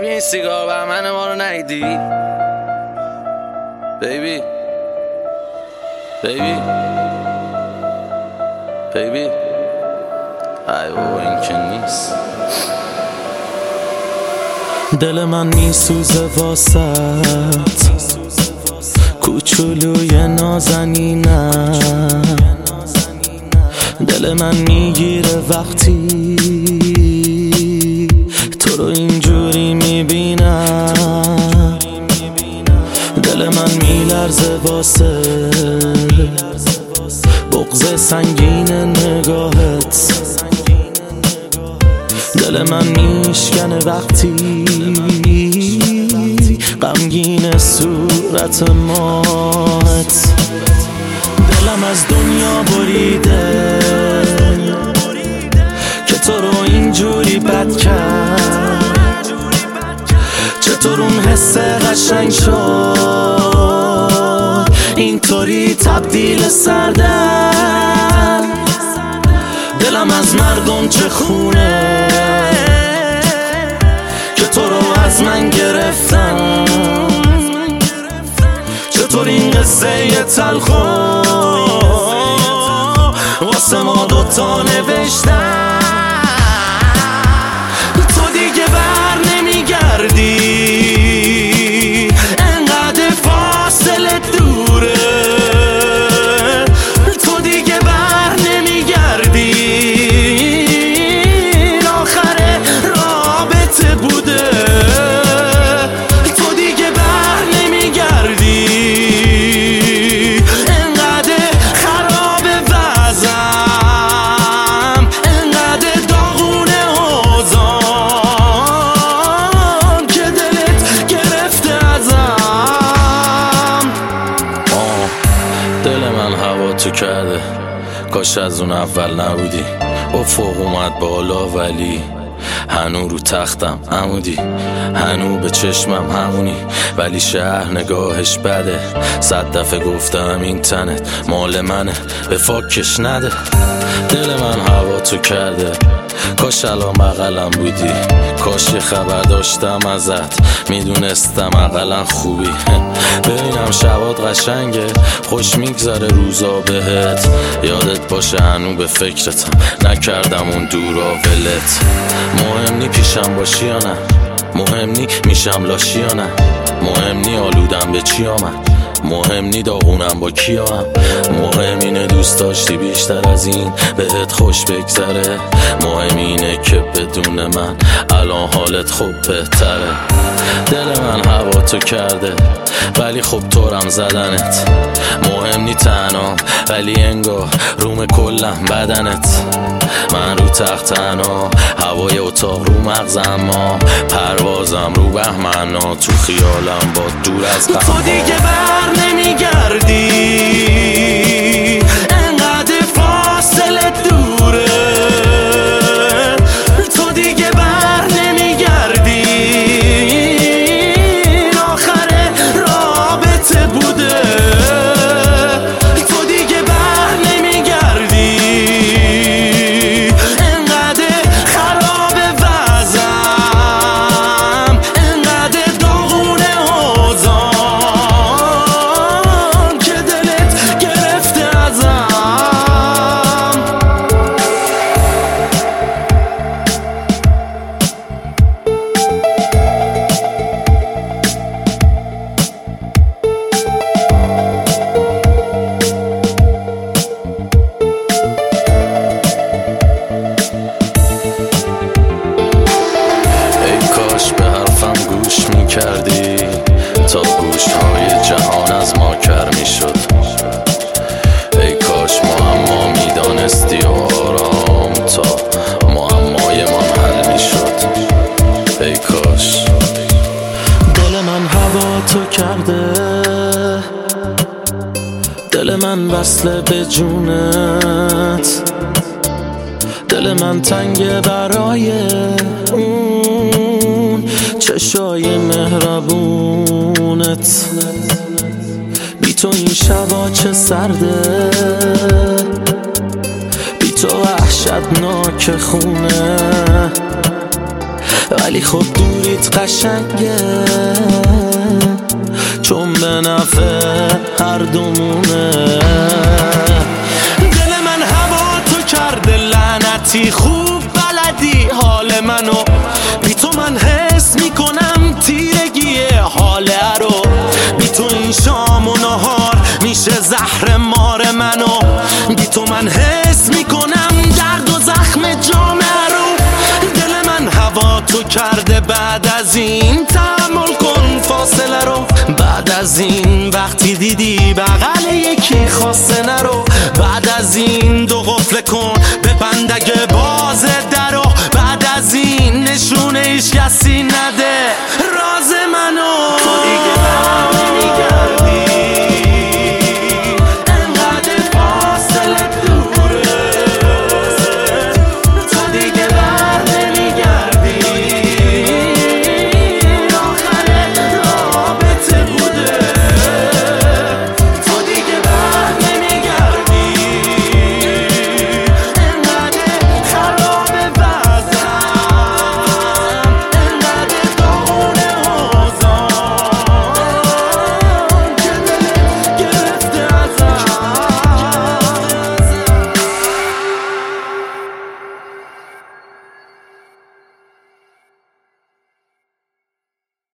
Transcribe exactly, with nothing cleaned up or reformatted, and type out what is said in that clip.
ببین سیگار بهمن ما رو ندیدی بیبی بیبی بیبی ای بابا این که نیست. دل من میسوزه واسط کوچولوی نازنینم، دل من میگیره وقتی تو رو اینجوری میبینم، دل من میلرزه واسه بغض سنگین نگاهت، دل من میشکنه وقتی غمگین صورت مات، دلم از دنیا بریده که تو رو اینجوری بد کرد، چطور اون حس قشنگ شد اینطوری تبدیل سردن، دلم از مردم چه خونه که تو رو از من گرفتن، چطور این قصه تلخو واسه ما دوتا نوشتن، تو دیگه بر نمیگردی انقدر فاصله دوره، تو دیگه بر نمیگردی آخر رابطه بوده، تو دیگه بر نمیگردی انقدر خراب وضعم، انقدر داغونه حوضم که دلت گرفته ازم. آه دل من هوا تو کرده، کاش از اون اول نبودی، افق اومد بالا ولی هنو رو تختم عمودی، هنو به چشمم همونی ولی شهر نگاهش بده، صد دفعه گفتم این تنت مال منه به فاکش نده، دل من هوا تو کرده، کاش الان بغلم بودی، کاش یه خبر داشتم ازت میدونستم اقلا خوبی، ببینم شبات قشنگه خوش میگذره روزا بهت، یادت باشه هنو به فکرتم نکردم اون دورا ولت، مهم نی پیشم باشی یا نه، مهم نی میشم لاشی یا نه، مهم نی آلودم به چی آمد، مهم نی داغونم با کیا هم، مهم اینه دوست داشتی بیشتر از این بهت خوش بگذره، مهم اینه که بدون من الان حالت خوب بهتره، دل من هوا تو کرده ولی خب طورم زدنت، مهم نی تنها ولی انگار روم کلم بدنت، من رو تخت تنها هوای اتاق رو مغزم، ما پروازم رو بهمنا تو خیالم با دور از غم، تو دیگه بر نمیگردی انقدر فاصله دوره، تو دیگه بر نمیگردی آخر رابطه بوده، تو دیگه بر نمیگردی انقدر خراب وضعم، انقدر داغونه حوضم که دلت گرفته ازم. گوش می کردی تا گوش های جهان از ما کر می شد، ای کاش معما می دانستی و آرام تا معمای من حل می شد، ای کاش. دل من هوا تو کرده، دل من وصله به جونت، دل من تنگه برای اون چشای مهربونت، بی تو این شبا چه سرده، بی تو وحشتناک خونه، ولی خب دوریت قشنگه، چون به نفع هر دومونه. دل من هوا تو کرده لعنتی، خوب بلدی حال منو، بی تو من حس میکنم تیرگیه حاله رو. بی تو این شام و نهار میشه زهر مار منو، بی تو من حس میکنم درد و زخم جامعه رو. دل من هوا تو کرده، بعد از این تحمل کن فاصله رو. بعد از این وقتی دیدی بغل یکی خواسته نرو، بعد از این دو قفل کن بپن